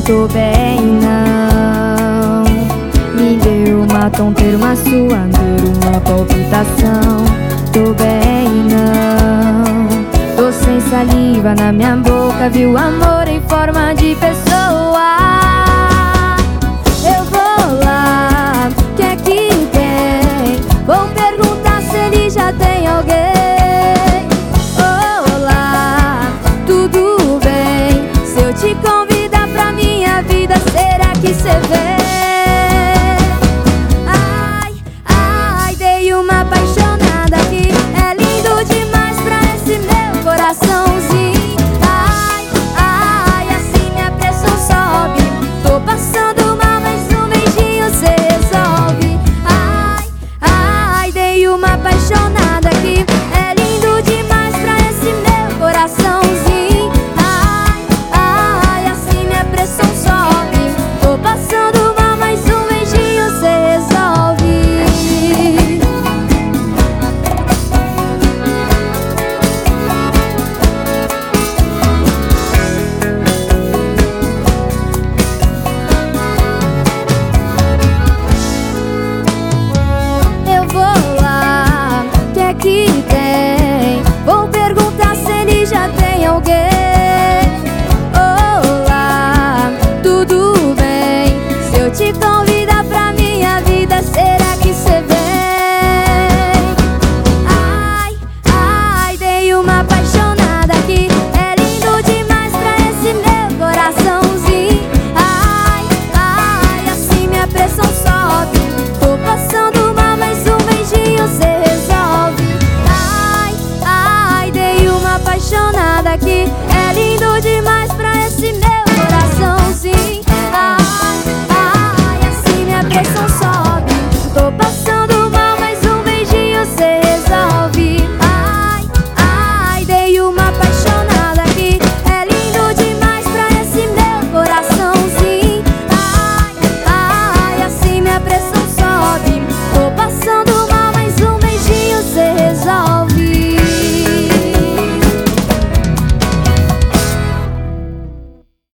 tô bem não. Me deu uma tonteira, uma suadeira, uma palpitação. Tô bem não. Tô sem saliva na minha boca, viu amor em forma de pessoa. Eu vou lá, que é que tem? Vou perguntar se ele já tem alguém. Olá, tudo bem? Se eu te convidar pra minha vida, será que cê vem? Ai, ai, dei uma apaixonada aqui. É lindo demais pra esse meu coraçãozinho. Ai, ai, assim minha pressão sobe. Tô passando mal, mas um beijinho cê resolve. Ai, ai, dei uma apaixonada.